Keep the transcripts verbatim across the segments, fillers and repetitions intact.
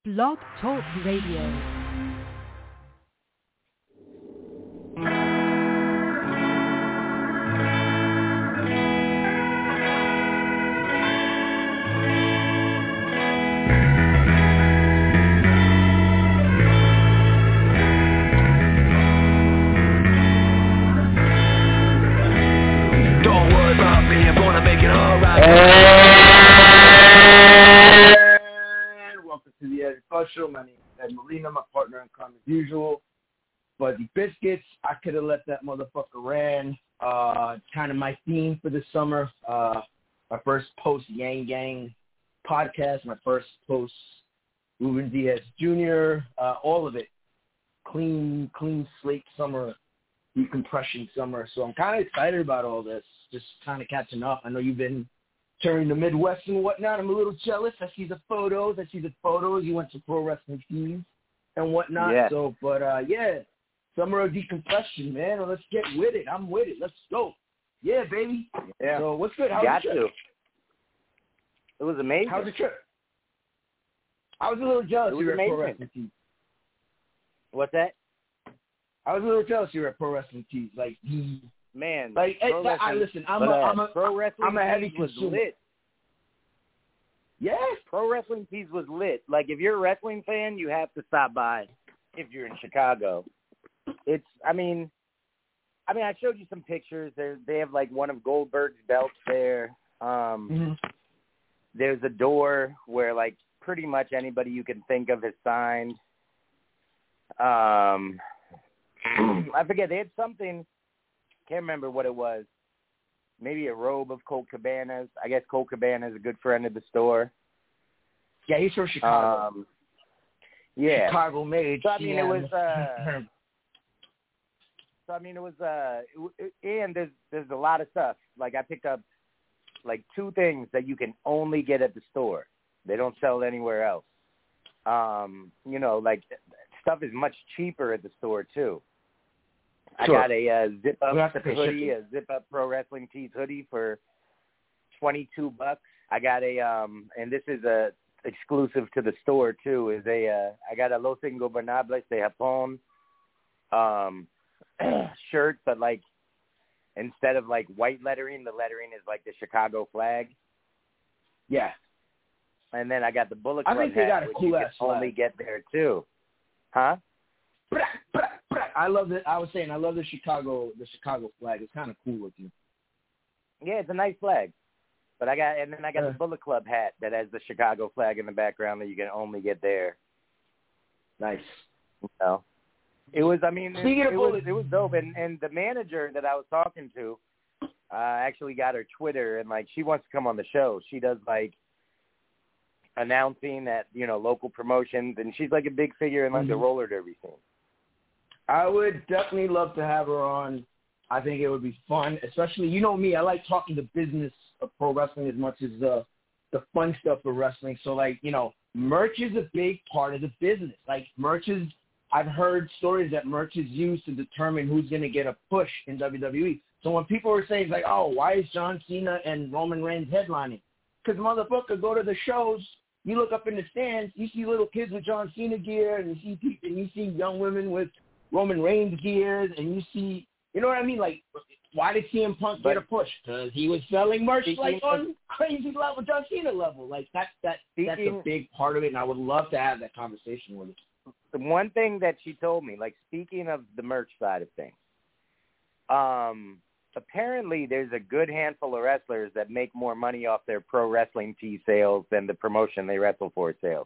Blog Talk Radio. Show. My name is Ed Molina, my partner in crime as usual. But the biscuits, I could have let that motherfucker ran. Uh, kind of my theme for the summer. Uh, my first post Yang Gang podcast, my first post Ruben Diaz Junior Uh, all of it, clean, clean slate summer, decompression summer. So I'm kind of excited about all this. Just kind of catching up. I know you've been touring the Midwest and whatnot. I'm a little jealous. I see the photos. I see the photos. You went to pro wrestling teams and whatnot. Yeah. So, but uh, yeah, summer of decompression, man. Well, let's get with it. I'm with it. Let's go. Yeah, baby. Yeah. So what's good? How's Got the trip? to. It was amazing. How's the trip? I was a little jealous It was you were at pro amazing. wrestling teams. What's that? I was a little jealous you were at pro wrestling teams. Like, the Man, Like, pro I, I, wrestling- listen, I'm but, a, uh, I'm a, pro wrestling I'm a heavy tees was consumer. lit. Yes. Pro wrestling tees was lit. Like, if you're a wrestling fan, you have to stop by. If you're in Chicago, it's. I mean, I mean, I showed you some pictures. There, they have like one of Goldberg's belts there. Um, Mm-hmm. There's a door where like pretty much anybody you can think of has signed. Um, I forget. They had something. Can't remember what it was. Maybe a robe of Colt Cabana's. I guess Colt Cabana is a good friend of the store. Yeah, he's from Chicago. Um, yeah. Chicago made. So, I mean, yeah. it was. Uh, so I mean, it was. Uh, it, and there's there's a lot of stuff. Like I picked up like two things that you can only get at the store. They don't sell it anywhere else. Um, you know, like stuff is much cheaper at the store too. Sure. I got a uh, zip up We have to pay hoodie, shipping. a zip up Pro Wrestling Tees hoodie for twenty two bucks. I got a um, and this is a exclusive to the store too. Is a uh, I got a Los Ingobernables de Japón um shirt, but like instead of like white lettering, the lettering is like the Chicago flag. Yeah. And then I got the Bullet I Club think they hat, got a which cool you ass can only flag. get there too. Huh? I love it. I was saying I love the Chicago the Chicago flag. It's kind of cool looking. Yeah, it's a nice flag. But I got and then I got Uh. the Bullet Club hat that has the Chicago flag in the background that you can only get there. Nice. You know? It was I mean it, Speaking of it was bullets- it was dope and, and the manager that I was talking to uh actually got her Twitter and like she wants to come on the show. She does like announcing at, you know, local promotions and she's like a big figure in like Mm-hmm. the roller derby scene. I would definitely love to have her on. I think it would be fun, especially, you know me, I like talking the business of pro wrestling as much as the the fun stuff of wrestling. So, like, you know, merch is a big part of the business. Like, merch is, I've heard stories that merch is used to determine who's going to get a push in W W E. So when people are saying, like, oh, why is John Cena and Roman Reigns headlining? Because, motherfucker, go to the shows, you look up in the stands, you see little kids with John Cena gear, and you see people, and you see young women with Roman Reigns gears, and you see, you know what I mean? Like, why did C M Punk But- get a push? Because he was selling merch Speaking like of- on crazy level, John Cena level. Like that, that that's a Speaking- big part of it, and I would love to have that conversation with you. The one thing that she told me, like speaking of the merch side of things, um, apparently there's a good handful of wrestlers that make more money off their pro wrestling tee sales than the promotion they wrestle for sales.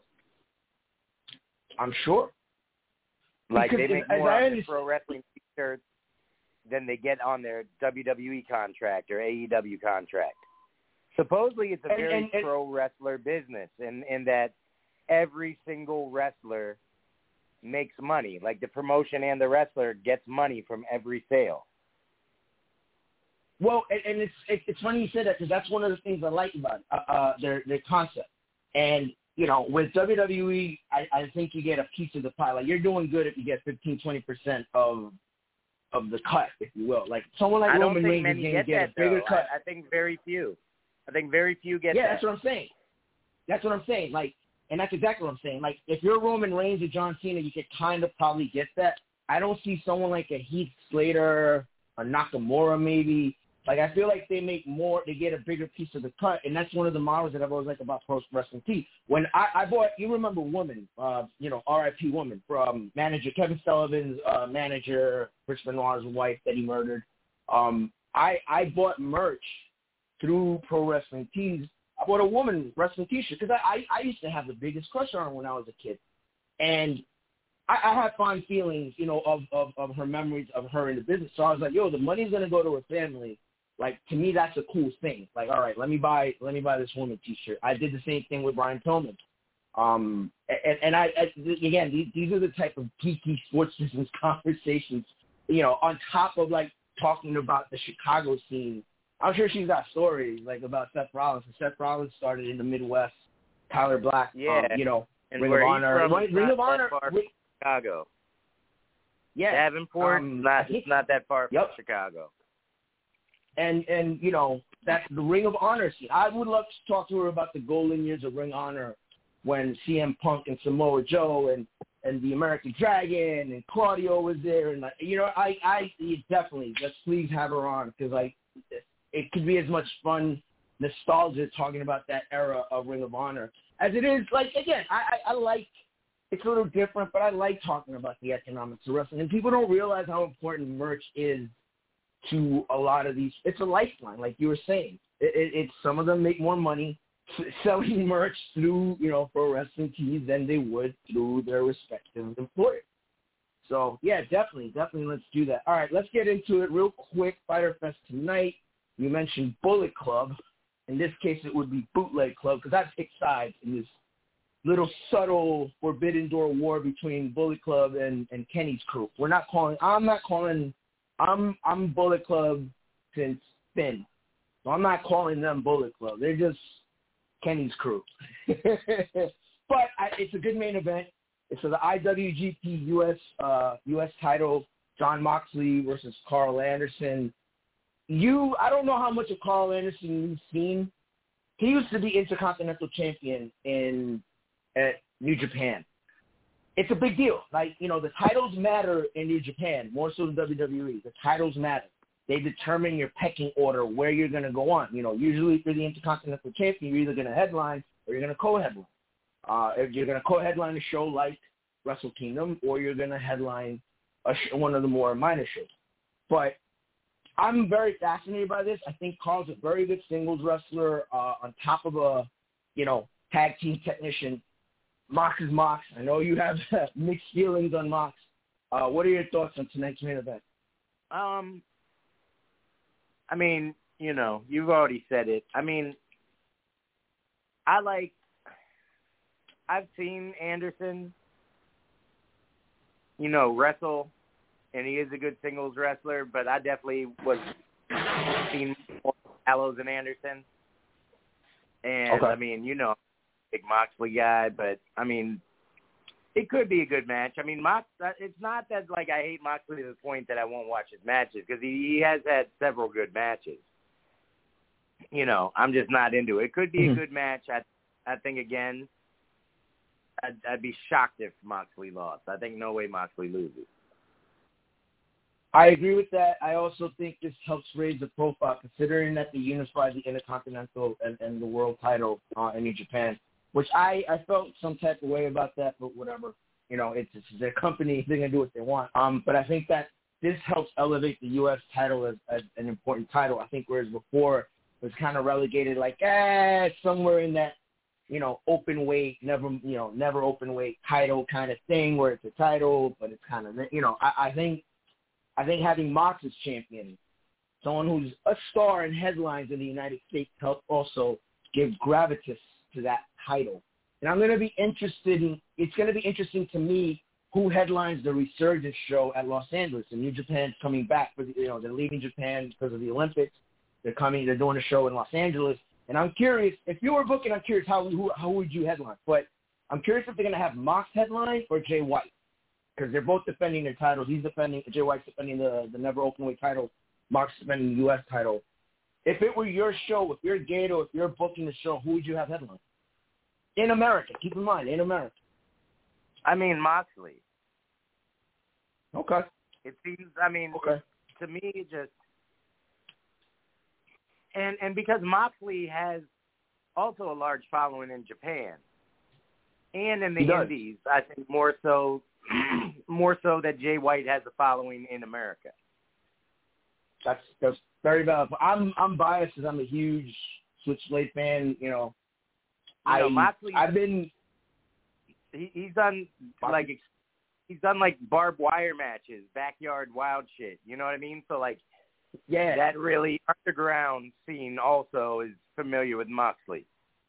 I'm sure. Like Because they make as more I on their understand- pro wrestling t-shirts than they get on their W W E contract or A E W contract. Supposedly it's a And- very and- and- pro wrestler business in, in that every single wrestler makes money. Like the promotion and the wrestler gets money from every sale. Well, and, and it's it, it's funny you said that because that's one of the things I like about it, uh, uh, their their concept. And you know, with W W E, I, I think you get a piece of the pie. Like you're doing good if you get fifteen, twenty percent of of the cut, if you will. Like someone like I don't Roman think Reigns is many going to get get that, a bigger though. cut. I, I think very few. I think very few get yeah, that. that's what I'm saying. That's what I'm saying. Like, and that's exactly what I'm saying. Like, if you're Roman Reigns or John Cena, you could kind of probably get that. I don't see someone like a Heath Slater, a Nakamura maybe. Like, I feel like they make more, they get a bigger piece of the cut, and that's one of the models that I've always liked about Pro Wrestling Tees. When I, I bought, you remember Woman, uh, you know, R I P Woman, from manager Kevin Sullivan's uh, manager, Rich Benoit's wife that he murdered. Um, I, I bought merch through Pro Wrestling Tees. I bought a Woman wrestling T-shirt because I, I, I used to have the biggest crush on her when I was a kid. And I, I had fond feelings, you know, of, of, of her memories of her in the business. So I was like, yo, the money's going to go to her family. Like, to me, that's a cool thing. Like, all right, let me buy let me buy this Woman T-shirt. I did the same thing with Brian Pillman. Um, and, and I, I, again, these, these are the type of geeky sports business conversations, you know, on top of, like, talking about the Chicago scene. I'm sure she's got stories, like, about Seth Rollins. And Seth Rollins started in the Midwest. Tyler Black, yeah. um, you know, and Ring where of Honor. From, Ring, Ring of Honor. Ring, Chicago. Yeah. Davenport, um, not, it's not that far from yep. Chicago. And, and you know, that's the Ring of Honor scene. I would love to talk to her about the golden years of Ring of Honor when C M Punk and Samoa Joe and, and the American Dragon and Claudio was there. And, like, you know, I, I definitely, let's please have her on because, like, it could be as much fun, nostalgia talking about that era of Ring of Honor as it is, like, again, I, I, I like, it's a little different, but I like talking about the economics of wrestling. And people don't realize how important merch is to a lot of these. It's a lifeline, like you were saying. It, it, it's some of them make more money selling merch through, you know, Pro Wrestling Tees than they would through their respective employers. So, yeah, definitely, definitely let's do that. All right, let's get into it real quick. Fyter Fest tonight. You mentioned Bullet Club. In this case, it would be Bootleg Club because I picked sides in this little subtle Forbidden Door war between Bullet Club and, and Kenny's crew. We're not calling, I'm not calling, I'm I'm Bullet Club since Finn. So I'm not calling them Bullet Club. They're just Kenny's crew. But I, it's a good main event. It's for the I W G P U S uh, U S title, Jon Moxley versus Carl Anderson. You, I don't know how much of Carl Anderson you've seen. He used to be Intercontinental Champion in at New Japan. It's a big deal. Like, you know, the titles matter in New Japan, more so than W W E. The titles matter. They determine your pecking order, where you're going to go on. You know, usually if you're the Intercontinental Champion, you're either going to headline or you're going to co-headline. Uh, if you're going to co-headline a show like Wrestle Kingdom, or you're going to headline a sh- one of the more minor shows. But I'm very fascinated by this. I think Carl's a very good singles wrestler uh, on top of a, you know, tag team technician. Mox is Mox. I know you have mixed feelings on Mox. Uh, what are your thoughts on tonight's main event? Um, I mean, you know, you've already said it. I mean, I like, I've seen Anderson, you know, wrestle, and he is a good singles wrestler, but I definitely was seen more Gallows and Anderson. And, okay. I mean, you know, big Moxley guy, but, I mean, it could be a good match. I mean, Mox, it's not that, like, I hate Moxley to the point that I won't watch his matches, because he, he has had several good matches. You know, I'm just not into it. It could be mm-hmm. a good match. I, I think, again, I'd, I'd be shocked if Moxley lost. I think no way Moxley loses. I agree with that. I also think this helps raise the profile, considering that they unified the Intercontinental and, and the World title uh, in New Japan, which I, I felt some type of way about that, but whatever. You know, it's, it's their company. They're going to do what they want. Um, but I think that this helps elevate the U S title as, as an important title. I think whereas before it was kind of relegated like, eh, somewhere in that, you know, open weight, never, you know, never open weight title kind of thing where it's a title, but it's kind of, you know, I, I think, I think having Mox as champion, someone who's a star in headlines in the United States, helped also give gravitas to that title. And I'm going to be interested in, it's going to be interesting to me who headlines the Resurgence show at Los Angeles. And New Japan's coming back for the, you know, they're leaving Japan because of the Olympics. They're coming, they're doing a show in Los Angeles. And I'm curious, if you were booking, I'm curious how, who, how would you headline? But I'm curious if they're going to have Mox headline or Jay White. Because they're both defending their titles. He's defending, Jay White's defending the, the never openweight title. Mark's defending the U S title. If it were your show, if you're Gato, if you're booking the show, who would you have headline? In America. Keep in mind, in America. I mean, Moxley. Okay. It seems, I mean, okay. it, to me, it just, and, and because Moxley has also a large following in Japan and in the Indies, I think more so, more so that Jay White has a following in America. That's that's very valid. I'm I'm biased because I'm a huge Switchblade fan. You know, you know I Moxley, I've been he, he's done Moxley. like he's done like barbed wire matches, backyard wild shit. You know what I mean? So like, yeah, that really underground scene also is familiar with Moxley.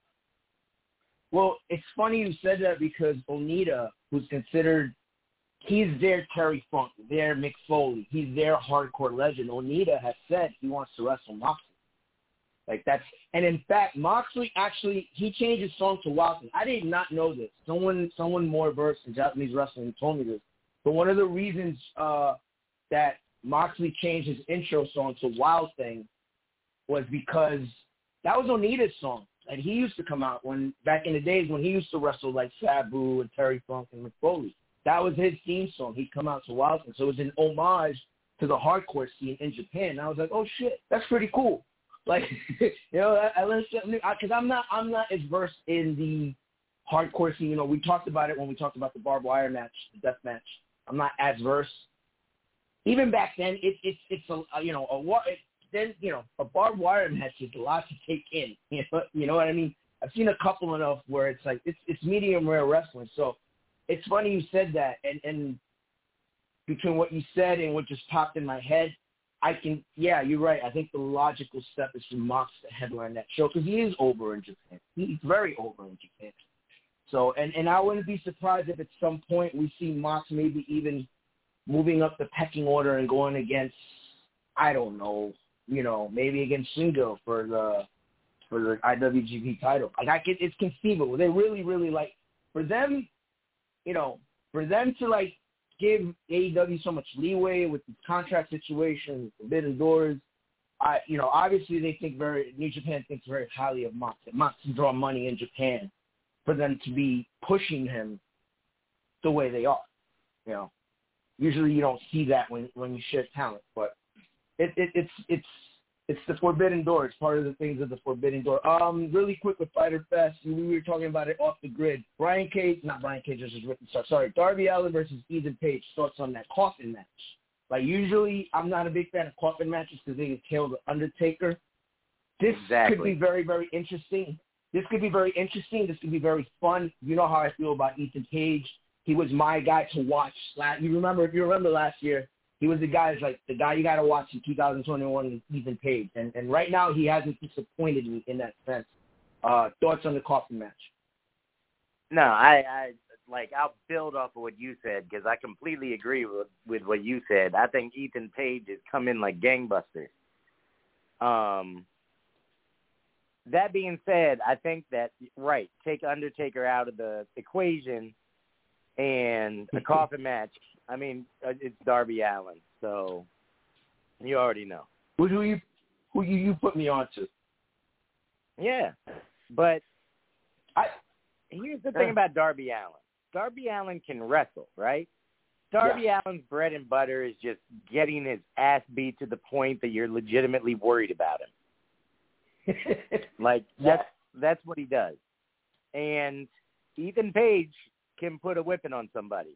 Well, it's funny you said that because Onita, who's considered, he's their Terry Funk, their Mick Foley, he's their hardcore legend. Onita has said he wants to wrestle Moxley. Like that's, and in fact, Moxley actually, he changed his song to Wild Thing. I did not know this. Someone, someone more versed in Japanese wrestling told me this. But one of the reasons uh, that Moxley changed his intro song to Wild Thing was because that was Onita's song. And he used to come out when back in the days when he used to wrestle like Sabu and Terry Funk and Mick Foley. That was his theme song. He'd come out to Wild Thing. So it was an homage to the hardcore scene in Japan. And I was like, oh shit, that's pretty cool. Like, you know, I, I learned something new because I'm not I'm not as versed in the hardcore scene. You know, we talked about it when we talked about the barbed wire match, the death match. I'm not as versed. Even back then, it, it, it's a you know a it, then you know a barbed wire match is a lot to take in. You know, you know what I mean? I've seen a couple enough where it's like it's it's medium rare wrestling. So it's funny you said that, and and between what you said and what just popped in my head, I can yeah, you're right. I think the logical step is for Mox to headline that show because he is over in Japan. He's very over in Japan. So and and I wouldn't be surprised if at some point we see Mox maybe even moving up the pecking order and going against, I don't know, you know, maybe against Shingo for the for the I W G P title. Like I can, it's conceivable. They really, really like for them, you know, for them to like give A E W so much leeway with the contract situation, Forbidden Doors. I, you know, obviously they think very New Japan thinks very highly of Mox. That Mox can draw money in Japan for them to be pushing him the way they are, you know. Usually you don't see that when, when you share talent, but it, it, it's it's it's the Forbidden Door. It's part of the things of the Forbidden Door. Um, really quick with Fyter Fest, we were talking about it off the grid. Brian Cage, not Brian Cage, just written. Sorry, Darby Allin versus Ethan Page. Thoughts on that coffin match? Like usually, I'm not a big fan of coffin matches because they entail the Undertaker. This exactly. could be very, very interesting. This could be very interesting. This could be very fun. You know how I feel about Ethan Page. He was my guy to watch. You remember, if you remember last year, he was the guy, like the guy you got to watch in two thousand twenty-one, Ethan Page. And and right now he hasn't disappointed me in that sense. Uh, thoughts on the coffin match? No, I, I like I'll build off of what you said because I completely agree with with what you said. I think Ethan Page has come in like gangbusters. Um. That being said, I think that right, take Undertaker out of the equation. And a coffin match, I mean, it's Darby Allin, so you already know. Who do you, who you, you put me on to? Yeah, but I, here's the thing about Darby Allin. Darby Allin can wrestle, right? Darby yeah. Allin's bread and butter is just getting his ass beat to the point that you're legitimately worried about him. Like, that's, that's what he does. And Ethan Page can put a whipping on somebody.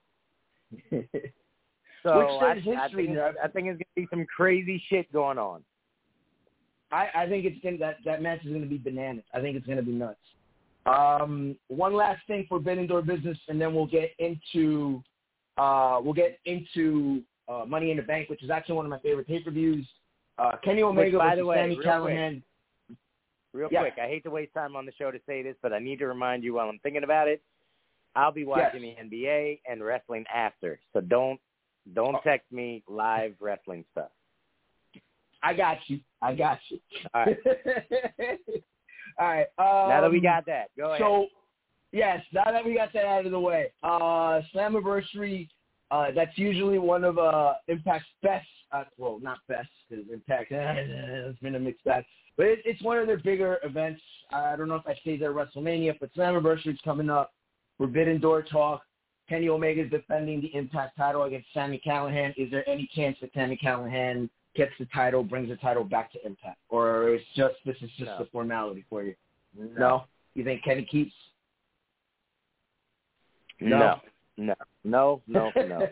So I, I, think I think it's going to be some crazy shit going on. I, I think it's gonna, that that match is going to be bananas. I think it's going to be nuts. Um, one last thing for Forbidden Door business, and then we'll get into uh, we'll get into uh, Money in the Bank, which is actually one of my favorite pay-per-views. Uh, Kenny Omega which, by versus the way, Sami real Callihan. Quick, real yeah. quick, I hate to waste time on the show to say this, but I need to remind you while I'm thinking about it. I'll be watching yes. the N B A and wrestling after, so don't don't text me live wrestling stuff. I got you. I got you. All right. All right. Um, now that we got that, go ahead. So, yes, now that we got that out of the way, uh, Slammiversary, Uh, that's usually one of uh, Impact's best. Uh, well, not best because Impact it's been a mixed bag, but it, it's one of their bigger events. I don't know if I say they're WrestleMania, but Slammiversary's coming up. Forbidden Door talk. Kenny Omega's defending the Impact title against Sami Callihan. Is there any chance that Sami Callihan gets the title, brings the title back to Impact, or it's just this is just No. a formality for you? No. No? You think Kenny keeps? No. No. No. No. No.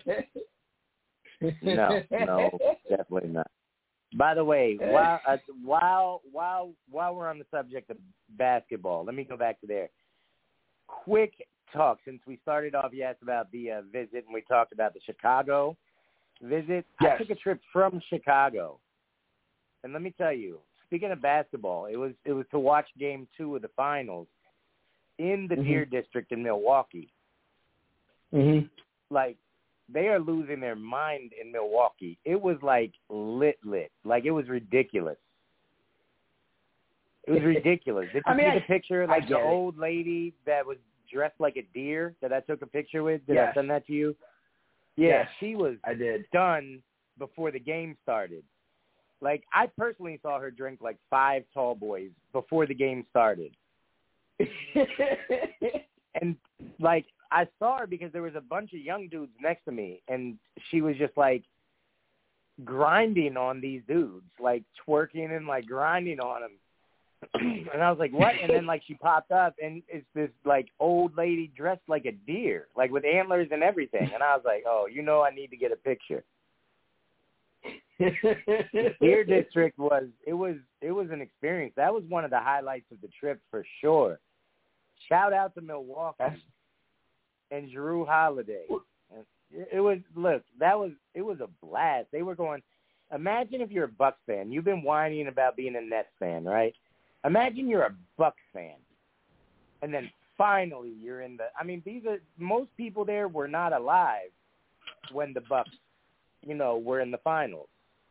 No. No. Definitely not. By the way, while uh, while while while we're on the subject of basketball, let me go back to there. Quick talk, since we started off, you asked about the uh, visit, and we talked about the Chicago visit. Yes. I took a trip from Chicago, and let me tell you, speaking of basketball, it was it was to watch Game Two of the Finals in the mm-hmm. Deer District in Milwaukee. Mm-hmm. Like, they are losing their mind in Milwaukee. It was like lit, lit. Like, it was ridiculous. It was ridiculous. Did you I mean, see I, the picture? Like the it. old lady that was dressed like a deer that I took a picture with? Did yes. I send that to you? Yeah, yes, she was I did. done before the game started. Like, I personally saw her drink like five tall boys before the game started. And, like, I saw her because there was a bunch of young dudes next to me, and she was just, like, grinding on these dudes, like, twerking and, like, grinding on them. And I was like, what? And then, like, she popped up, and it's this, like, old lady dressed like a deer, like, with antlers and everything. And I was like, oh, you know I need to get a picture. The Deer District was, it was, it was an experience. That was one of the highlights of the trip for sure. Shout out to Milwaukee. That's... and Jrue Holiday. It was, look, that was, it was a blast. They were going, imagine if you're a Bucks fan. You've been whining about being a Nets fan, right? Imagine you're a Bucks fan. And then finally you're in the, I mean, these are, most people there were not alive when the Bucks, you know, were in the finals.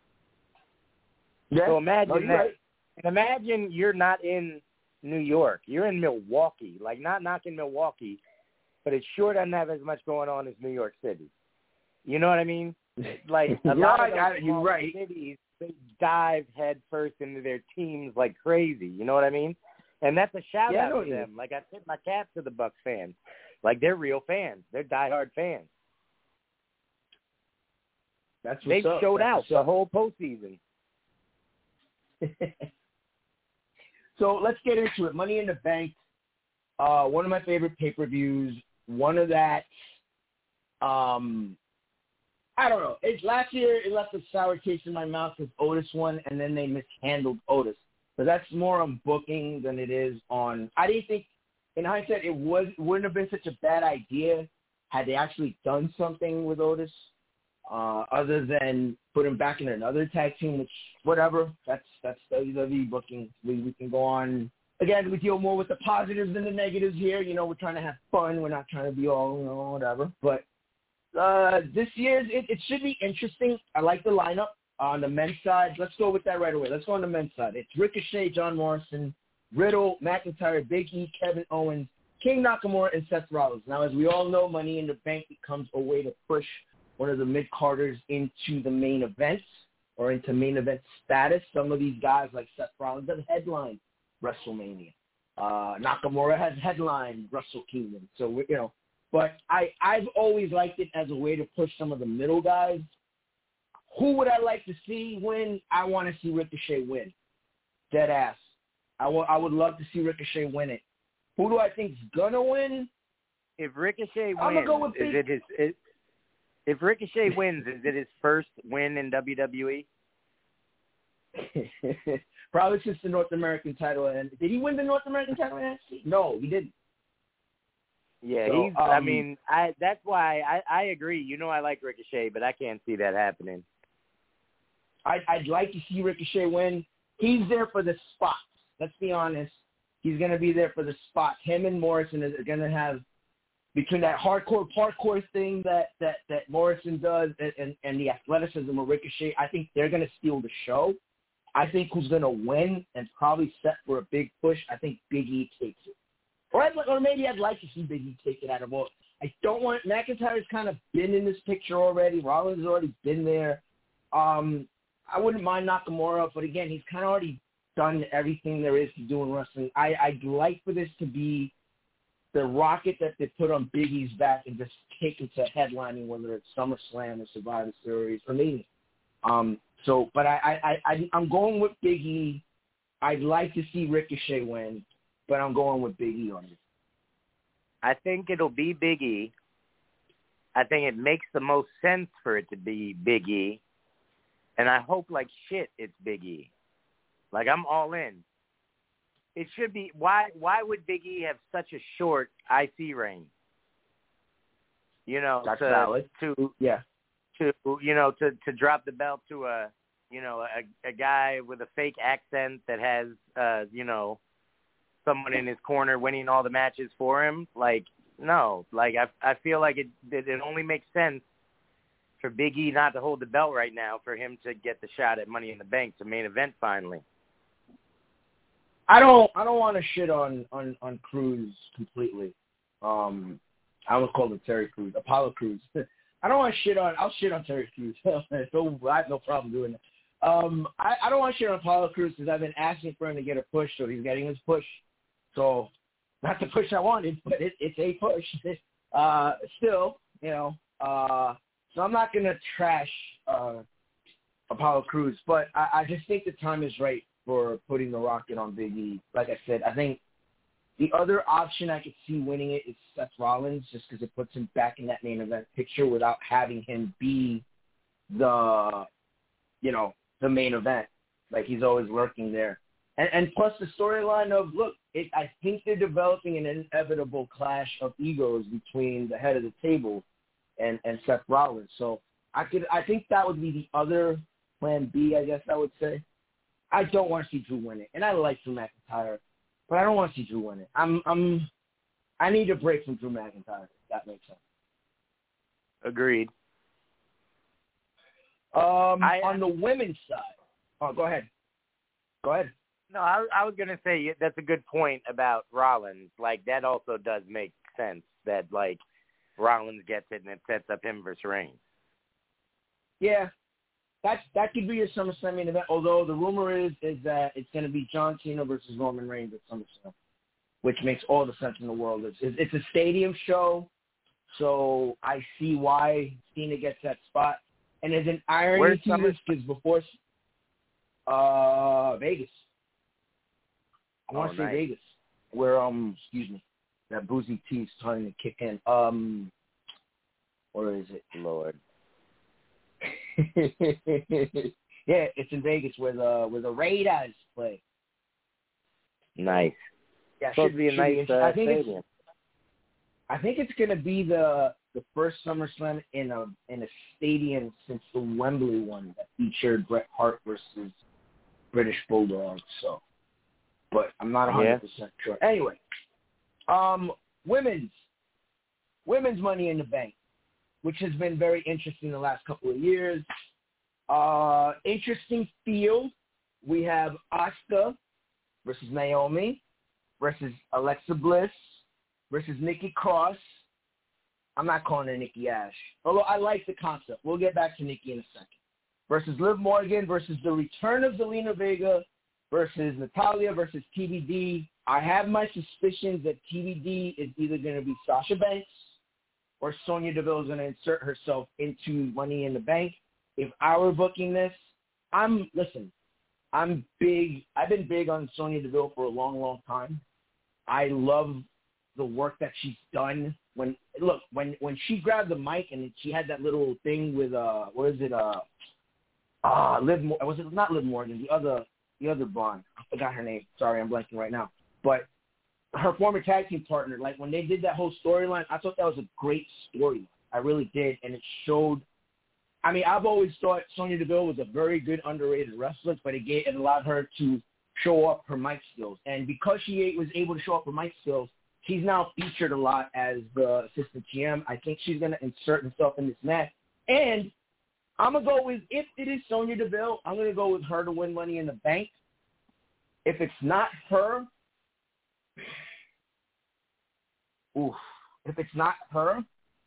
Yeah. So imagine no, that. Right. And imagine you're not in New York. You're in Milwaukee. Like, not knocking Milwaukee, but it sure doesn't have as much going on as New York City. You know what I mean? Like, a yeah, lot I of got those it. You're right. cities, they dive head first into their teams like crazy. You know what I mean? And that's a shout yeah, out to them. Like, I tip my cap to the Bucks fans. Like, they're real fans. They're diehard fans. That's they what's up. showed That's out what's the up. whole postseason. So let's get into it. Money in the Bank, uh, one of my favorite pay-per-views. One of that, um, I don't know. It's last year it left a sour taste in my mouth because Otis won, and then they mishandled Otis. But that's more on booking than it is on. I didn't think, in hindsight, it was wouldn't have been such a bad idea had they actually done something with Otis, uh, other than put him back in another tag team, which whatever. That's that's W W E booking. We we can go on. Again, we deal more with the positives than the negatives here. You know, we're trying to have fun. We're not trying to be all, you know, whatever. But uh, this year's, it, it should be interesting. I like the lineup on the men's side. Let's go with that right away. Let's go on the men's side. It's Ricochet, John Morrison, Riddle, McIntyre, Big E, Kevin Owens, King Nakamura, and Seth Rollins. Now, as we all know, Money in the Bank becomes a way to push one of the mid-carders into the main events or into main event status. Some of these guys, like Seth Rollins, have headlined WrestleMania. Uh, Nakamura has headlined Wrestle Kingdom. So, you know, but I, I've always liked it as a way to push some of the middle guys. Who would I like to see win? I want to see Ricochet win. Dead ass. I, w- I would love to see Ricochet win it. Who do I think's going to win? If Ricochet I'm wins, gonna go with is it his, it, if Ricochet wins, is it his first win in W W E? Probably since the North American title. And did he win the North American title in N X T? No, he didn't. Yeah, so, he's. Um, I mean, I. That's why I, I agree. You know, I like Ricochet, but I can't see that happening. I, I'd like to see Ricochet win. He's there for the spots. Let's be honest. He's going to be there for the spots. Him and Morrison are going to have, between that hardcore parkour thing that, that, that Morrison does and, and, and the athleticism of Ricochet, I think they're going to steal the show. I think who's going to win and probably set for a big push, I think Big E takes it. Or, I'd, or maybe I'd like to see Big E take it out of all. I don't want McIntyre's kind of been in this picture already. Rollins has already been there. Um, I wouldn't mind Nakamura, but again, he's kind of already done everything there is to do in wrestling. I, I'd like for this to be the rocket that they put on Big E's back and just take it to headlining, whether it's SummerSlam or Survivor Series or Mania. Um, so, but I, I, I, I'm going with Big E. I'd like to see Ricochet win, but I'm going with Big E on it. I think it'll be Big E. I think it makes the most sense for it to be Big E. And I hope like shit it's Big E. Like, I'm all in. It should be, why Why would Big E have such a short I C reign? You know, That's to, valid. to, yeah. to, you know, to, to drop the belt to a, you know, a, a guy with a fake accent that has, uh, you know, someone in his corner winning all the matches for him. Like, no. Like, I I feel like it it, it only makes sense for Big E not to hold the belt right now, for him to get the shot at Money in the Bank to main event finally. I don't I don't want to shit on, on, on Cruz completely. Um, I would call it Terry Crews, Apollo Crews. I don't want to shit on, I'll shit on Terry Crews. so I have no problem doing that. Um, I, I don't want to shit on Apollo Crews because I've been asking for him to get a push, so he's getting his push. So, not the push I wanted, but it, it's a push. Uh, still, you know, uh, so I'm not going to trash uh, Apollo Crews, but I, I just think the time is right for putting the rocket on Big E. Like I said, I think the other option I could see winning it is Seth Rollins, just because it puts him back in that main event picture without having him be the, you know, the main event. Like, he's always lurking there. And, and plus the storyline of, look, it, I think they're developing an inevitable clash of egos between the head of the table and, and Seth Rollins. So I could, I think that would be the other plan B, I guess I would say. I don't want to see Drew win it. And I like Drew McIntyre, but I don't want to see Drew win it. I'm, I'm, I need a break from Drew McIntyre, if that makes sense. Agreed. Um, I, on the women's side, oh, go ahead. Go ahead. No, I, I was going to say that's a good point about Rollins. Like, that also does make sense that, like, Rollins gets it and it sets up him versus Reigns. Yeah, that's, that could be a SummerSlam main event, although the rumor is is that it's going to be John Cena versus Roman Reigns at SummerSlam, which makes all the sense in the world. It's, it's a stadium show, so I see why Cena gets that spot. And there's an irony Where's to this because before uh, Vegas. I want to oh, say nice. Vegas, where, um, excuse me, that Boozy T is starting to kick in. Um, where is it? Lord. Yeah, it's in Vegas where the, where the Raiders play. Nice. Yeah, Supposed should, to be a should nice be, uh, I think stadium. It's, I think it's going to be the the first SummerSlam in a in a stadium since the Wembley one that featured Bret Hart versus British Bulldogs. So, but I'm not one hundred percent yeah. sure. Anyway, um, women's women's Money in the Bank, which has been very interesting the last couple of years. Uh, interesting field. We have Asuka versus Naomi versus Alexa Bliss versus Nikki Cross. I'm not calling her Nikki Ash, although I like the concept. We'll get back to Nikki in a second. Versus Liv Morgan versus the return of Zelina Vega versus Natalya versus T B D. I have my suspicions that T B D is either going to be Sasha Banks or Sonya Deville is going to insert herself into Money in the Bank. If I were booking this, I'm, listen, I'm big, I've been big on Sonya Deville for a long, long time. I love the work that she's done. When look, when when she grabbed the mic and she had that little thing with uh, what is it? Uh, ah, uh, Liv. Was it not Liv Morgan? The other, the other blonde. I forgot her name. Sorry, I'm blanking right now. But her former tag team partner. Like when they did that whole storyline, I thought that was a great story. I really did, and it showed. I mean, I've always thought Sonya Deville was a very good underrated wrestler, but it gave, it allowed her to show up her mic skills, and because she was able to show up her mic skills. She's now featured a lot as the assistant G M. I think she's going to insert herself in this match. And I'm going to go with, if it is Sonya Deville, I'm going to go with her to win Money in the Bank. If it's not her, oof, if it's not her,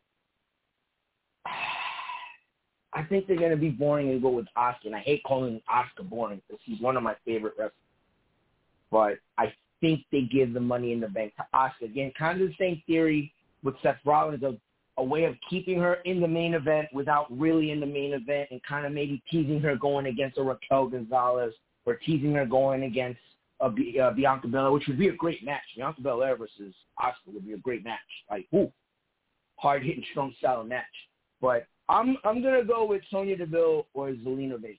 I think they're going to be boring and go with Asuka. And I hate calling Asuka boring because he's one of my favorite wrestlers. But I think they give the Money in the Bank to Asuka. Again, kind of the same theory with Seth Rollins, a, a way of keeping her in the main event without really in the main event, and kind of maybe teasing her going against a Raquel Gonzalez or teasing her going against a, B, uh, Bianca Belair, which would be a great match. Bianca Belair versus Asuka would be a great match. Like, ooh, hard-hitting, strong-style match. But I'm I'm going to go with Sonya Deville or Zelina Vega.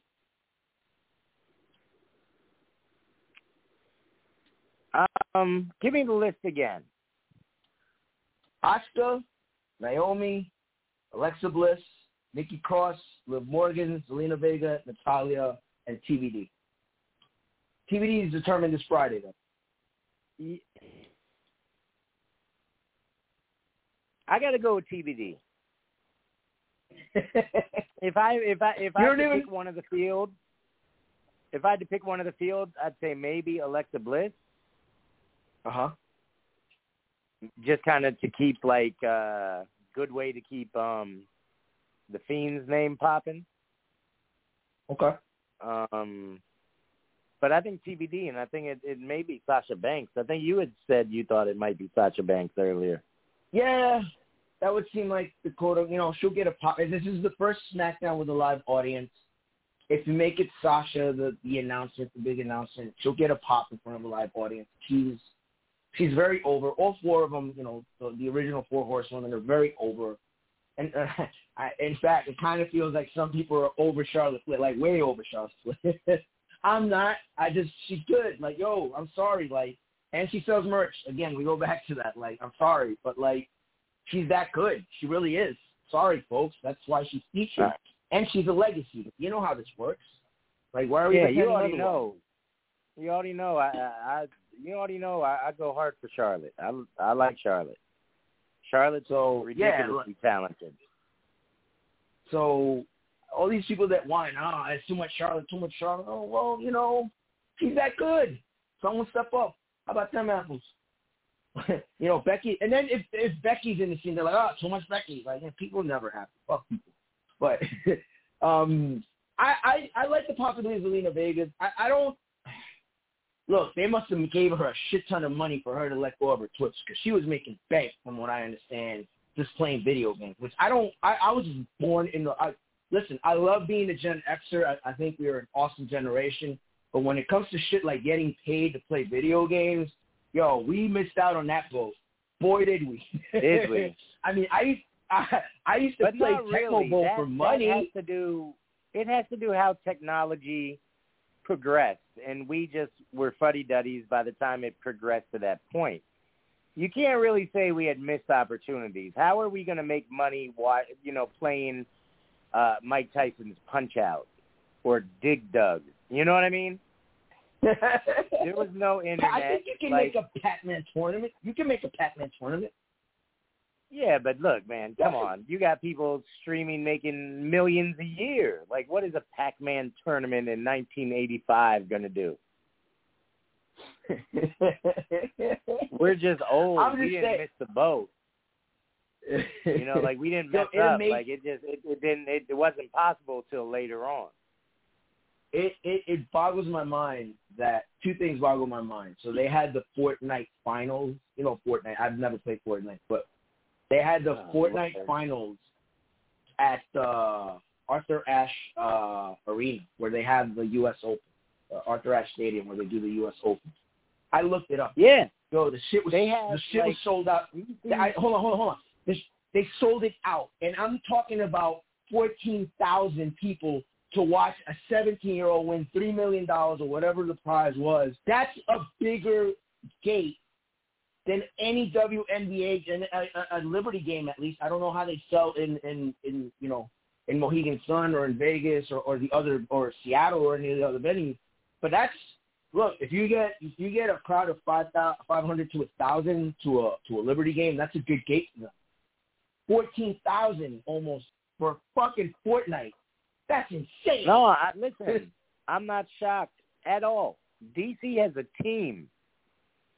Um, give me the list again. Asuka, Naomi, Alexa Bliss, Nikki Cross, Liv Morgan, Zelina Vega, Natalya, and T B D. T B D is determined this Friday, though. I got to go with T B D. if I if I if I had to even... pick one of the field, if I had to pick one of the field, I'd say maybe Alexa Bliss. Uh huh. Just kind of to keep like a uh, good way to keep um the Fiend's name popping. Okay. Um, but I think T B D, and I think it, it may be Sasha Banks. I think you had said you thought it might be Sasha Banks earlier. Yeah, that would seem like the quota. You know, she'll get a pop. This is the first SmackDown with a live audience. If you make it Sasha, the the announcer, the big announcer, she'll get a pop in front of a live audience. She's she's very over. All four of them, you know, the, the original four horsewomen, are very over. And uh, I, in fact, it kind of feels like some people are over Charlotte Flair, like way over Charlotte Flair. I'm not. I just, she's good. Like, yo, I'm sorry. Like, and she sells merch. Again, we go back to that. Like, I'm sorry, but like, she's that good. She really is. Sorry, folks. That's why she's featured. Right. And she's a legacy. You know how this works. Like, why are we? Yeah, you already otherwise? know. You already know. I, I, I you already know. I, I go hard for Charlotte. I, I like Charlotte. Charlotte's so ridiculously yeah, talented. So all these people that whine, ah, oh, it's too much Charlotte, too much Charlotte. Oh, well, you know, she's that good. Someone step up. How about them apples? You know, Becky. And then if if Becky's in the scene, they're like, oh, too much Becky. Like, yeah, people never happy. Fuck people. But um, I, I I like the possibility of Zelina Vega. I, I don't. Look, they must have gave her a shit ton of money for her to let go of her Twitch because she was making bank, from what I understand, just playing video games. Which I don't. I, I was born in the. I, listen, I love being a Gen Xer. I, I think we are an awesome generation. But when it comes to shit like getting paid to play video games, yo, we missed out on that boat. Boy, did we! Did we? I mean, I I, I used to but play not Tecmo really. Bowl that, for money. That has to do. It has to do how technology progressed, and we just were fuddy-duddies by the time it progressed to that point. You can't really say we had missed opportunities. How are we going to make money, while, you know, playing uh, Mike Tyson's Punch-Out or Dig Dug? You know what I mean? There was no internet. I think you can like, make a Pac-Man tournament. You can make a Pac-Man tournament. Yeah, but look, man, come on. You got people streaming making millions a year. Like, what is a Pac-Man tournament in nineteen eighty-five going to do? We're just old. I'm we just didn't saying. miss the boat. You know, like, we didn't mess Yo, up. made, like, it just, it, it didn't, it, it wasn't possible till later on. It, it it boggles my mind that two things boggle my mind. So they had the Fortnite finals. You know, Fortnite. I've never played Fortnite, but they had the oh, Fortnite okay. finals at uh, Arthur Ashe uh, Arena, where they have the U S Open, uh, Arthur Ashe Stadium, where they do the U S Open. I looked it up. Yeah, yo, the shit was they have, the shit like, was sold out. I, hold on, hold on, hold on. This, they sold it out, and I'm talking about fourteen thousand people to watch a seventeen-year-old win three million dollars or whatever the prize was. That's a bigger gate than any W N B A and a, a, a Liberty game, at least. I don't know how they sell in, in, in you know, in Mohegan Sun or in Vegas or, or the other, or Seattle or any of the other venues. But that's, look, if you get if you get a crowd of five hundred to one thousand to a to a Liberty game, that's a good gate for them. fourteen thousand almost for fucking Fortnite. That's insane. No, I, listen, I'm not shocked at all. D C has a team.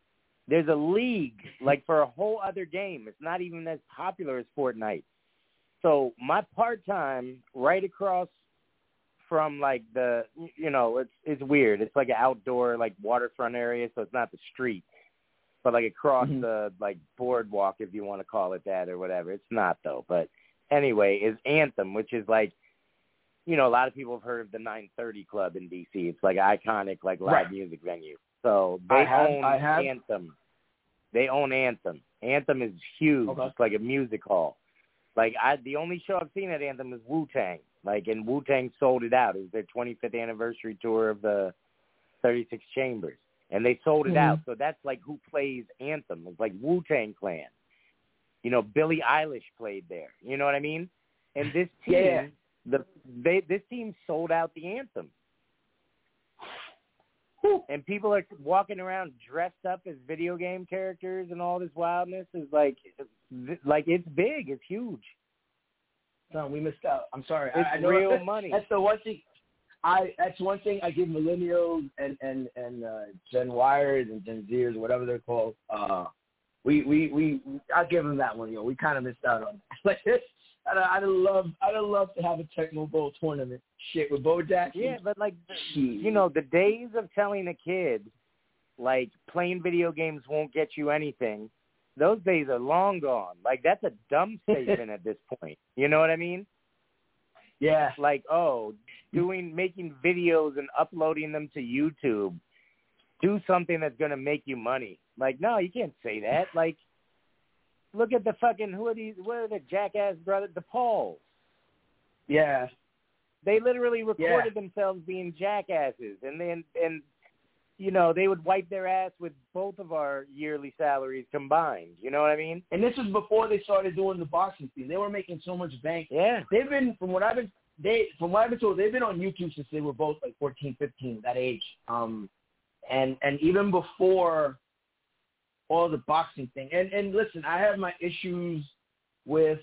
There's a league, like, for a whole other game. It's not even as popular as Fortnite. So my part-time, right across from, like, the, you know, it's it's weird. It's like an outdoor, like, waterfront area, so it's not the street. But, like, across mm-hmm. the, like, boardwalk, if you want to call it that or whatever. It's not, though. But anyway, is Anthem, which is, like, you know, a lot of people have heard of the nine thirty Club in D C. It's like an iconic, like, live right. music venue. So they I have, own I have. Anthem. They own Anthem. Anthem is huge. Okay. It's like a music hall. Like, I, the only show I've seen at Anthem is Wu-Tang. Like, and Wu-Tang sold it out. It was their twenty-fifth anniversary tour of the thirty-six Chambers. And they sold it mm-hmm. out. So that's, like, who plays Anthem. It's like Wu-Tang Clan. You know, Billie Eilish played there. You know what I mean? And this team, yeah. the they this team sold out the Anthem. And people are walking around dressed up as video game characters and all this wildness. Is like, like it's big. It's huge. No, we missed out. I'm sorry. It's I, I know real that's, money. That's the one thing. I that's one thing I give millennials and and and uh, Gen Yers and Gen Zers, whatever they're called. Uh, we we we I'll give them that one. You know, we kind of missed out on that. Like this. I'd, I'd love, I'd love to have a Tecmo Bowl tournament. Shit with Bo Jackson. Yeah, but like, you know, the days of telling a kid, like, playing video games won't get you anything, those days are long gone. Like, that's a dumb statement at this point. You know what I mean? Yeah. Like, oh, doing, making videos and uploading them to YouTube, do something that's going to make you money. Like, no, you can't say that. Like, look at the fucking, who are these, what are the jackass brothers? The Pauls. Yeah. They literally recorded yeah. themselves being jackasses. And then, and, you know, they would wipe their ass with both of our yearly salaries combined. You know what I mean? And this was before they started doing the boxing thing. They were making so much bank. Yeah. They've been, from what I've been, they, from what I've been told, they've been on YouTube since they were both like fourteen, fifteen, that age. Um, and, and even before all the boxing thing. And and listen, I have my issues with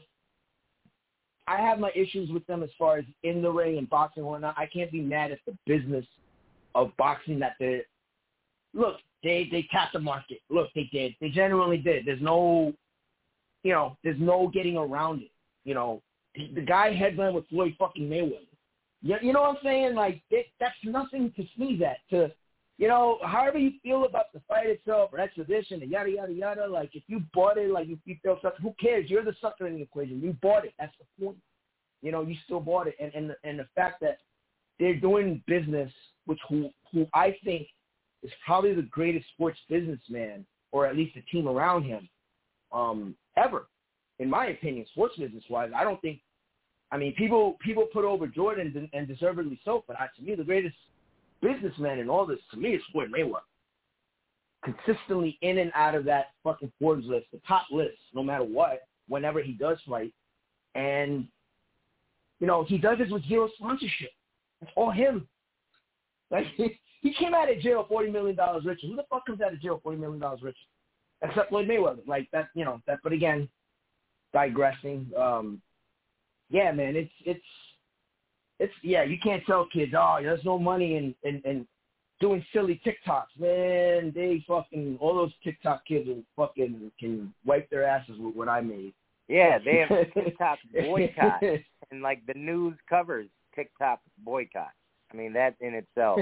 I have my issues with them as far as in the ring and boxing and whatnot. I can't be mad at the business of boxing that they look, they they tapped the market. Look, they did. They genuinely did. There's no you know, there's no getting around it. You know, the, the guy headlined with Floyd fucking Mayweather. You, you know what I'm saying? Like it, that's nothing to sneeze at. To You know, however you feel about the fight itself or exhibition and yada, yada, yada, like if you bought it, like if you feel something, who cares? You're the sucker in the equation. You bought it. That's the point. You know, you still bought it. And and the, and the fact that they're doing business, which who, who I think is probably the greatest sports businessman, or at least the team around him, um, ever, in my opinion, sports business-wise. I don't think, I mean, people people put over Jordan and, and deservedly so, but I, to me, the greatest businessman in all this, to me, is Floyd Mayweather. Consistently in and out of that fucking Forbes list, the top list, no matter what, whenever he does fight. And, you know, he does this with zero sponsorship. It's all him. Like, he came out of jail forty million dollars richer. Who the fuck comes out of jail forty million dollars richer? Except Floyd Mayweather. Like, that, you know, that, but again, digressing. Um, yeah, man, it's, it's, It's yeah, you can't tell kids, oh, there's no money in, in, in doing silly TikToks. Man, they fucking, all those TikTok kids are fucking can wipe their asses with what I made. Yeah, they have TikTok boycott. And, like, the news covers TikTok boycott. I mean, that in itself.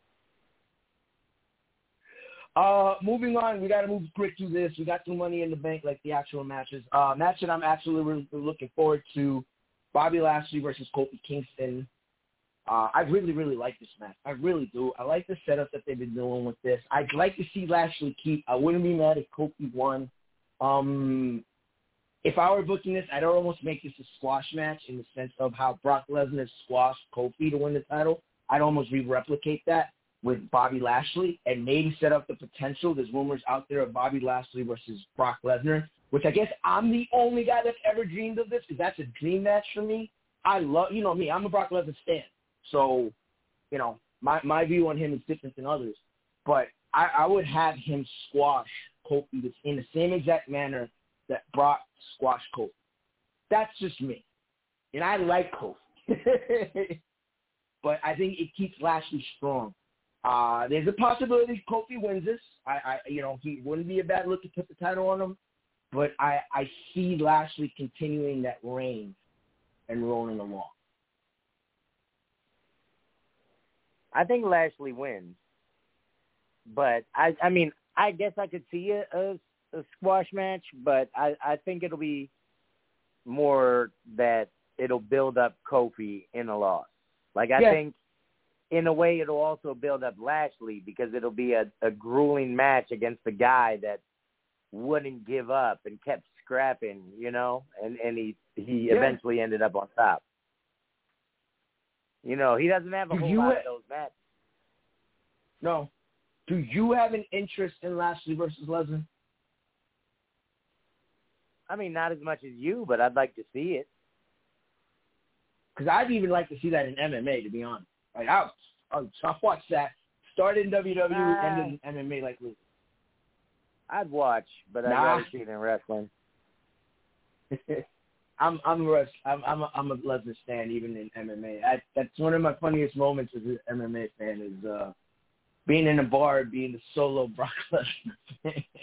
uh, moving on, we got to move quick through this. We got some money in the bank, like the actual matches. Uh, match that I'm actually really looking forward to, Bobby Lashley versus Kofi Kingston. Uh, I really, really like this match. I really do. I like the setup that they've been doing with this. I'd like to see Lashley keep. I wouldn't be mad if Kofi won. Um, if I were booking this, I'd almost make this a squash match in the sense of how Brock Lesnar squashed Kofi to win the title. I'd almost re-replicate that with Bobby Lashley and maybe set up the potential. There's rumors out there of Bobby Lashley versus Brock Lesnar, which I guess I'm the only guy that's ever dreamed of this because that's a dream match for me. I love, you know me, I'm a Brock Lesnar stan. So, you know, my, my view on him is different than others. But I, I would have him squash Kofi in the same exact manner that Brock squashed Kofi. That's just me. And I like Kofi. But I think it keeps Lashley strong. Uh, there's a possibility Kofi wins this. I, I, you know, he wouldn't be a bad look to put the title on him, but I, I see Lashley continuing that reign and rolling along. I think Lashley wins, but I, I mean, I guess I could see a, a, a squash match, but I, I think it'll be more that it'll build up Kofi in a loss. Like, I yeah. think in a way it'll also build up Lashley because it'll be a, a grueling match against a guy that wouldn't give up and kept scrapping, you know, and, and he, he yeah. eventually ended up on top. You know, he doesn't have a Do whole you lot ha- of those matches. No. Do you have an interest in Lashley versus Lesnar? I mean, not as much as you, but I'd like to see it. Because I'd even like to see that in M M A, to be honest. Like, I'll, I'll, I'll watch that. Started in W W E, uh, ended in M M A like this. I'd watch, but I'd nah. rather see it in wrestling. I'm I'm a I'm I'm a, I'm a Lesnar stan even in M M A. I, that's one of my funniest moments as an M M A fan is uh, being in a bar, being the solo Brock Lesnar fan.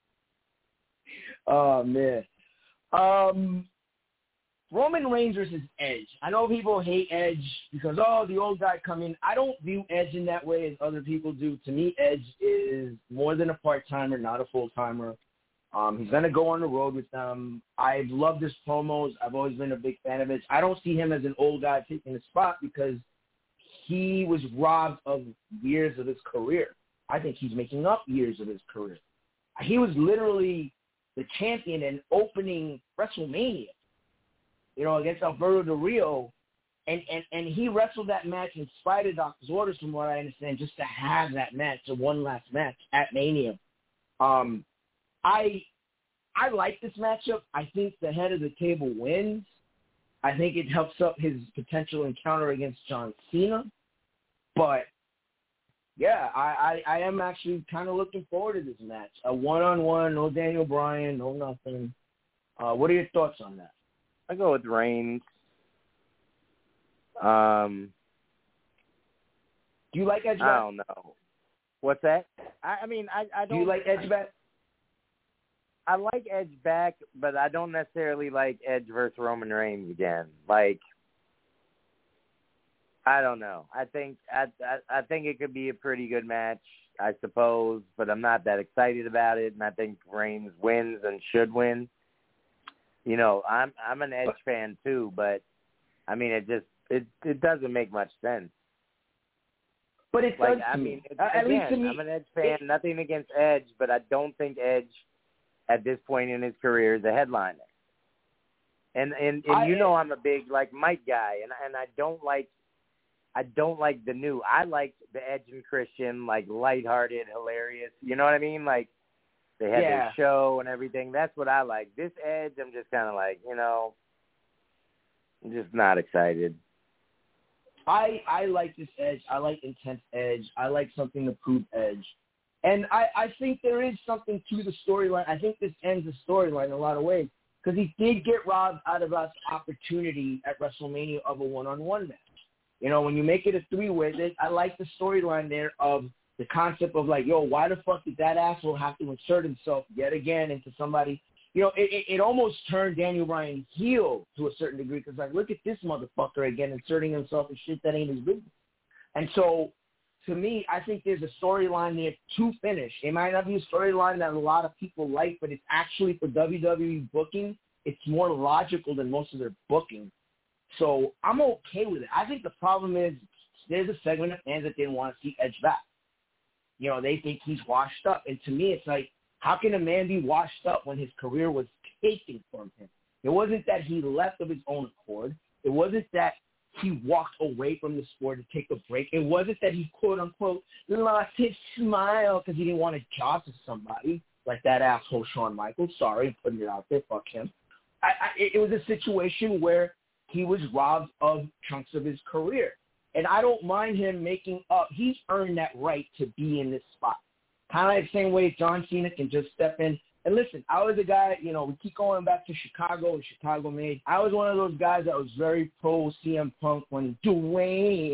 Oh man, um, Roman Reigns versus Edge. I know people hate Edge because oh the old guy coming. I don't view Edge in that way as other people do. To me, Edge is more than a part timer, not a full timer. Um, he's going to go on the road with them. I've loved his promos. I've always been a big fan of it. I don't see him as an old guy taking the spot because he was robbed of years of his career. I think he's making up years of his career. He was literally the champion and opening WrestleMania, you know, against Alberto Del Rio. And, and, and he wrestled that match in spite of doctor's orders, from what I understand, just to have that match, the one last match at Mania. Um, I I like this matchup. I think the head of the table wins. I think it helps up his potential encounter against John Cena. But, yeah, I, I, I am actually kind of looking forward to this match. A one-on-one, no Daniel Bryan, no nothing. Uh, what are your thoughts on that? I go with Reigns. Um, Do you like Edge back? I don't know. What's that? I, I mean, I, I don't. Do you like Edge back? I like Edge back, but I don't necessarily like Edge versus Roman Reigns again. Like, I don't know. I think I, I I think it could be a pretty good match, I suppose, but I'm not that excited about it, and I think Reigns wins and should win. You know, I'm I'm an Edge fan too, but I mean, it just it it doesn't make much sense. But it like does. I mean, it, uh, at again, least to me, I'm an Edge fan. It, nothing against Edge, but I don't think Edge at this point in his career is a headliner. And and, and I, you know I'm a big like Mike guy, and and I don't like I don't like the new. I like the Edge and Christian, like lighthearted, hilarious. You know what I mean? Like they had yeah. their show and everything. That's what I like. This Edge, I'm just kind of like, you know, I'm just not excited. I I like this Edge. I like intense Edge. I like something to prove Edge. And I, I think there is something to the storyline. I think this ends the storyline in a lot of ways because he did get robbed out of us opportunity at WrestleMania of a one-on-one match. You know, when you make it a three-way, I like the storyline there of the concept of like, yo, why the fuck did that asshole have to insert himself yet again into somebody? You know, it, it, it almost turned Daniel Bryan heel to a certain degree because, like, look at this motherfucker again inserting himself in shit that ain't his business. And so, to me, I think there's a storyline there to finish. It might not be a storyline that a lot of people like, but it's actually for W W E booking, it's more logical than most of their booking. So I'm okay with it. I think the problem is there's a segment of fans that didn't want to see Edge back. You know, they think he's washed up. And to me, it's like, how can a man be washed up when his career was taken from him? It wasn't that he left of his own accord. It wasn't that he walked away from the sport to take a break. It wasn't that he, quote, unquote, lost his smile because he didn't want to job to somebody like that asshole Shawn Michaels. Sorry, I'm putting it out there. Fuck him. I, I, it was a situation where he was robbed of chunks of his career. And I don't mind him making up. He's earned that right to be in this spot. Kind of like the same way John Cena can just step in. And listen, I was a guy, you know, we keep going back to Chicago and Chicago made. I was one of those guys that was very pro C M Punk when Dwayne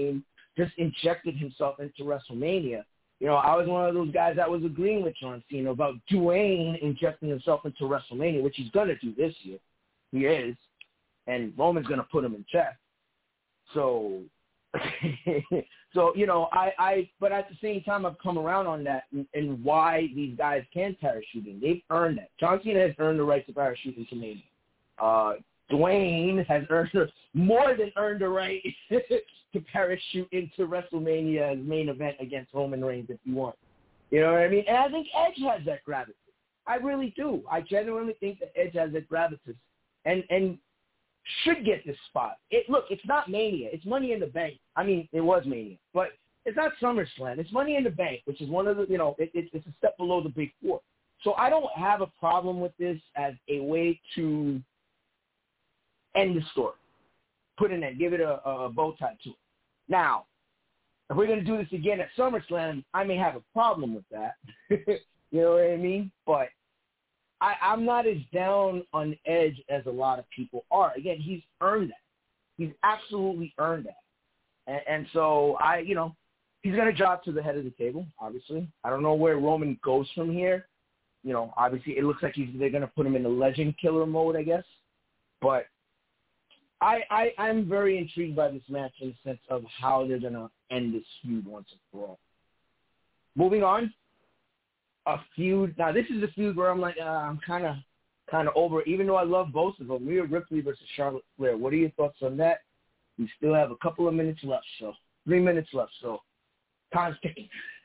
just injected himself into WrestleMania. You know, I was one of those guys that was agreeing with John Cena about Dwayne injecting himself into WrestleMania, which he's going to do this year. He is. And Roman's going to put him in check. So, so you know, I, I, but at the same time, I've come around on that and, and why these guys can parachute in. They've earned that. John Cena has earned the right to parachute into Mania. Uh, Dwayne has earned more than earned the right to parachute into WrestleMania as main event against Roman Reigns if you want. You know what I mean? And I think Edge has that gravitas. I really do. I genuinely think that Edge has that gravitas and and should get this spot. It look, it's not Mania. It's Money in the Bank. I mean, it was Mania, but it's not SummerSlam. It's Money in the Bank, which is one of the, you know, it, it, it's a step below the Big Four. So I don't have a problem with this as a way to end the story. Put in and give it a, a bow tie to it. Now, if we're going to do this again at SummerSlam, I may have a problem with that. You know what I mean? But I, I'm not as down on Edge as a lot of people are. Again, he's earned that. He's absolutely earned that. And, and so, I, you know, he's going to drop to the head of the table, obviously. I don't know where Roman goes from here. You know, obviously, it looks like he's, they're going to put him in the legend killer mode, I guess. But I, I, I'm very intrigued by this match in the sense of how they're going to end this feud once and for all. Moving on, a feud. Now, this is a feud where I'm like, uh, I'm kind of kind of over it, even though I love both of them. Rhea Ripley versus Charlotte Flair. What are your thoughts on that? We still have a couple of minutes left, so three minutes left, so time's ticking.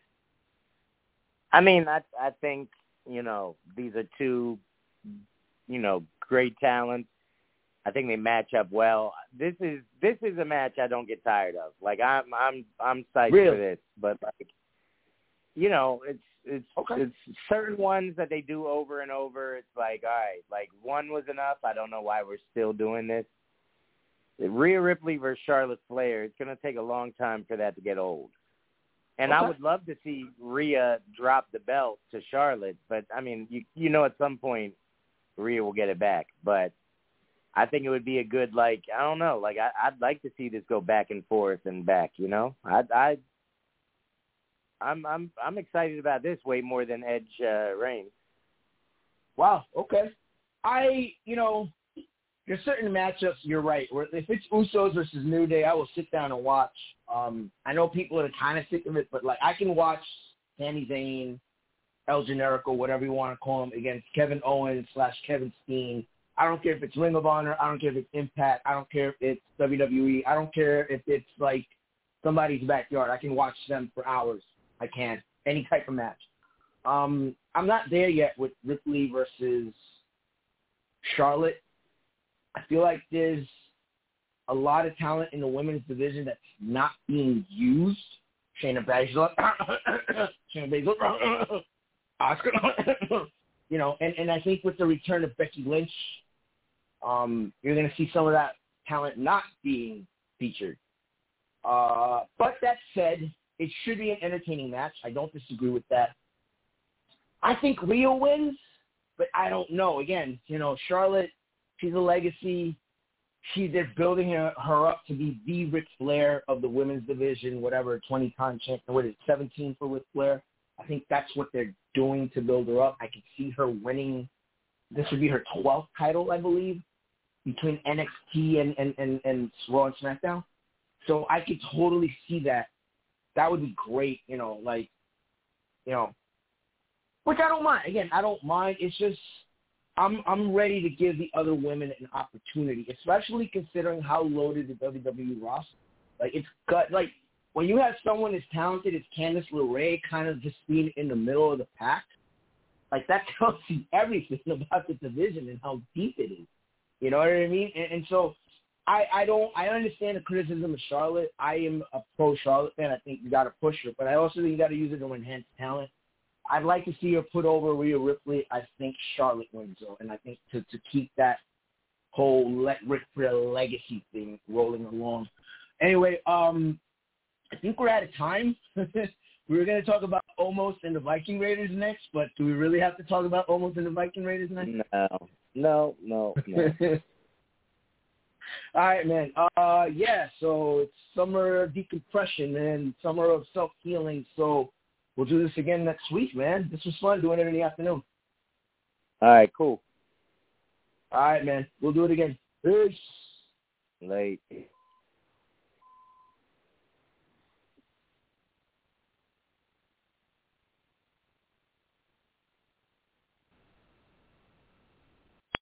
I mean, I, I think, you know, these are two, you know, great talents. I think they match up well. This is this is a match I don't get tired of. Like I'm I'm I'm psyched really? for this, but like, you know, it's it's okay. it's certain ones that they do over and over. It's like, all right, like one was enough. I don't know why we're still doing this. Rhea Ripley versus Charlotte Flair. It's going to take a long time for that to get old. And okay. I would love to see Rhea drop the belt to Charlotte, but I mean, you you know, at some point Rhea will get it back, but I think it would be a good, like, I don't know, like, I, I'd like to see this go back and forth and back, you know? I, I, I'm, I'm, I'm excited about this way more than Edge uh, Reigns. Wow. Okay. I, you know, there's certain matchups. You're right. Where if it's Usos versus New Day, I will sit down and watch. Um, I know people are kind of sick of it, but like, I can watch Sami Zayn, El Generico, whatever you want to call him, against Kevin Owens slash Kevin Steen. I don't care if it's Ring of Honor. I don't care if it's Impact. I don't care if it's W W E. I don't care if it's like somebody's backyard. I can watch them for hours. I can. Any type of match. Um, I'm not there yet with Ripley versus Charlotte. I feel like there's a lot of talent in the women's division that's not being used. Shayna Baszler. Shayna Baszler. Oscar. You know, and, and I think with the return of Becky Lynch, Um, you're going to see some of that talent not being featured. Uh, but that said, it should be an entertaining match. I don't disagree with that. I think Rhea wins, but I don't know. Again, you know, Charlotte, she's a legacy. She, they're building her, her up to be the Ric Flair of the women's division, whatever, twenty-time champion. What is it, seventeen for Ric Flair? I think that's what they're doing to build her up. I can see her winning. This would be her twelfth title, I believe, between N X T and, and, and, and Raw and SmackDown. So I could totally see that. That would be great, you know, like, you know, which I don't mind. Again, I don't mind. It's just I'm I'm ready to give the other women an opportunity, especially considering how loaded the W W E roster. Like, it's got, like, when you have someone as talented as Candice LeRae kind of just being in the middle of the pack, like, that tells you everything about the division and how deep it is. You know what I mean? And, and so I, I don't – I understand the criticism of Charlotte. I am a pro-Charlotte fan. I think you got to push her. But I also think you got to use it to enhance talent. I'd like to see her put over Rhea Ripley. I think Charlotte wins, though. And I think to, to keep that whole let Ric Flair legacy thing rolling along. Anyway, um, I think we're out of time. We were going to talk about Omos and the Viking Raiders next, but do we really have to talk about Omos and the Viking Raiders next? No, no, no, no. All right, man. Uh, yeah, so it's summer decompression, man. Summer of self-healing. So we'll do this again next week, man. This was fun doing it in the afternoon. All right, cool. All right, man. We'll do it again. Peace. Late.